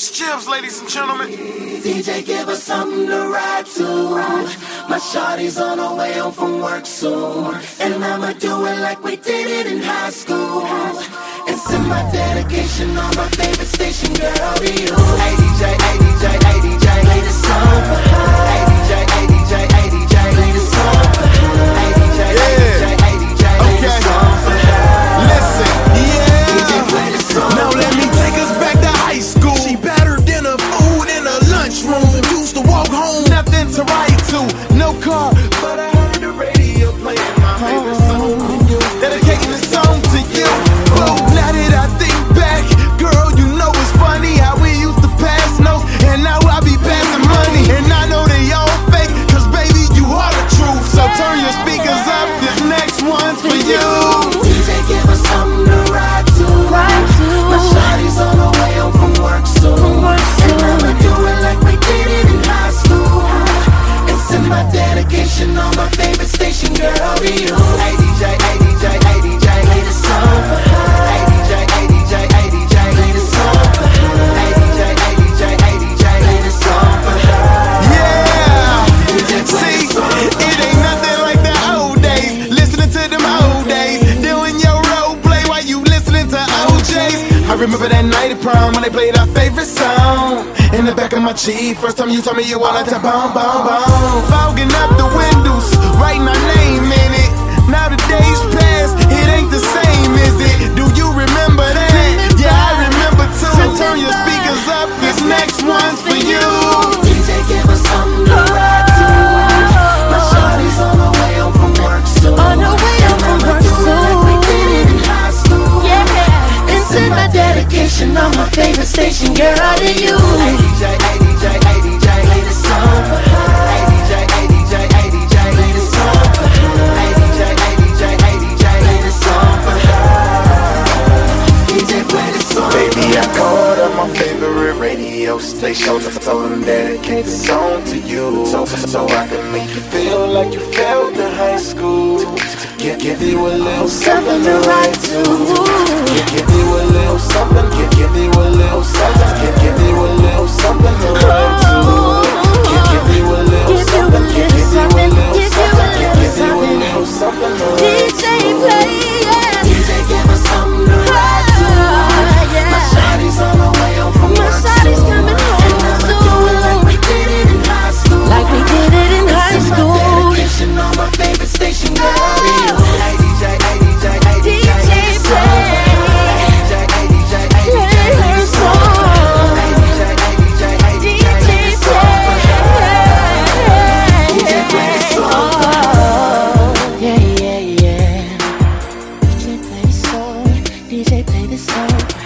Chips, ladies and gentlemen. DJ, give us something to ride to. My shawty's on her way home from work soon, and I'ma do it like we did it in high school, and send my dedication on my favorite station, girl, to you. Hey DJ, hey DJ, hey DJ, play this song for her. Hey DJ, hey DJ, hey DJ, play this song for her. Hey DJ, hey DJ, hey DJ, play this song for her. Listen, DJ, play this song. Now let me take us back to high school. She better than her food in a lunchroom. Used to walk home, nothing to write to, no car, but I heard the radio playing my favorite song. Dedicating this song to you. Whoa, now that I think back, girl, you know it's funny how we used to pass notes, and now I be passing money. And I know they all fake, cause baby, you are the truth. So turn your speakers up, this next one's for you. DJ, give us something to ride to. My shawty's on her way home from work soon, and I'ma do it like we did it in high school, and send my dedication on my favorite station, girl, to you. Hey DJ, hey DJ, hey DJ, play this song for her. Hey DJ, hey DJ, hey DJ, play this song for her. Hey DJ, hey DJ, hey DJ, play this song for her. Yeah, see, it ain't nothing like the old days. Listening to them old days, doing your role play while you listening to OJ's. I remember that night at prom when they played our favorite song. In the back of my Jeep, first time you told me you wanted to boom, boom, boom. Fogging up the windows, writing our name in it. Now the days pass, it ain't the same, is it? Do you remember that? Yeah, I remember too. So turn your speakers up, this next one's for you. DJ, give us something to ride to. My shawty's on her way home from work soon, On her way home from work like we did it in high school. Yeah, And send my dedication on my favorite station, girl, to you. Hey DJ, hey DJ, hey DJ, play this song for her. Hey DJ, hey DJ, hey DJ, play this song for her. Hey DJ, hey DJ, hey DJ, play this song for her. DJ, play this song. Baby, I called up my favorite radio station. I told them dedicate the song to you, so I can make you feel like you felt in high school. Give you a little something to write to. Give you a little something. Give you a little something. Give you a little something to write to. Give you a little something. Give you a little something. Give you a little something to write to. DJ, play, yeah. DJ, give us something to ride to. My shawty's on her way home from My work shawty's soon, coming home and I'ma do it like we did it in high school. Like we did it in high Send my school. dedication on my favorite station, girl, to you. Hey DJ, hey DJ, hey DJ, DJ, play this song for her. Hey DJ, hey DJ, hey DJ, Play play her this song for her. song. Hey DJ, hey DJ, hey DJ, play this song for her. DJ, play this song for her. Yeah, yeah, yeah. DJ, play the song. DJ, play the song.